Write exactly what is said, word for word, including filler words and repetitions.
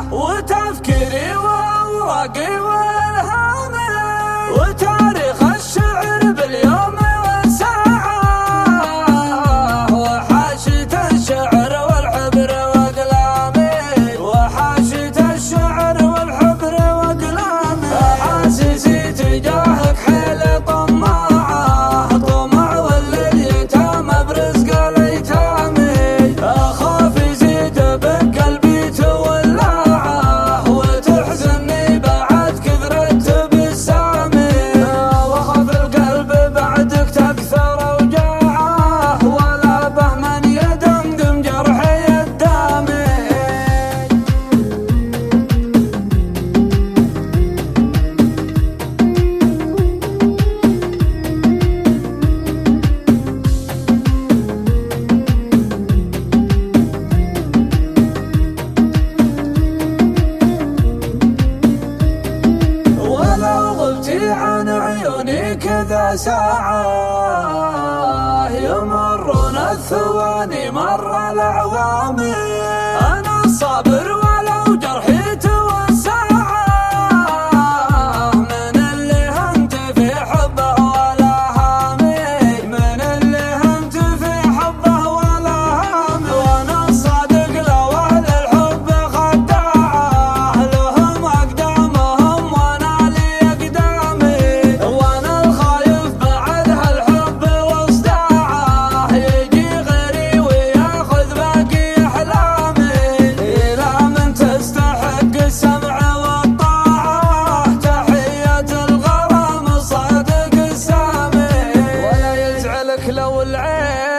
وتفكيري وأوراقي والهامي، وتاريخ الشعر باليوم والساعة، وحاشية الشعر والحبر وأقلامي، وحاشية الشعر والحبر وأقلامي. أحاسيسي تجاهك حيل طماعة، طمع واليتامى برزق الأيتام، أخاف يزيد بقلبي تولعه، وتحزني بعد كثرة بسامي، وأخاف القلب بعدك تكثر أوجاعه، ولا به من يدمدم جرحي الدامي. عن عيوني كذا ساعة يمرون الثواني مر الأعوام، أنا الصابر ولو جرحي توسع، من اللي هنت في حبه ولا هامي، من اللي هنت في حبه ولا هامي. وأنا الصادق لو أهل الحب خداعه، لهم أقدامهم وأنا لي أقدامي، وأنا الخايف بعدها الحب وصداعه، يجي غيري وياخذ باقي أحلامي. إلى من تستحق السمع والطاعة، تحية الغرام الصادق السامي، ولا يزعلك لو العين